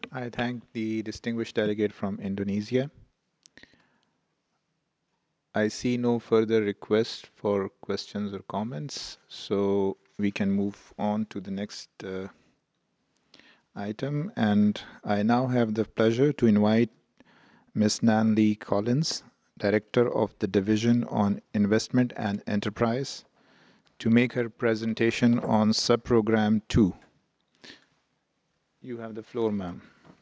I thank the distinguished delegate from Indonesia. I see no further requests for questions or comments, so we can move on to the next item. And I now have the pleasure to invite Ms. Nan Lee Collins, Director of the Division on Investment and Enterprise, to make her presentation on Subprogram 2. You have the floor, ma'am.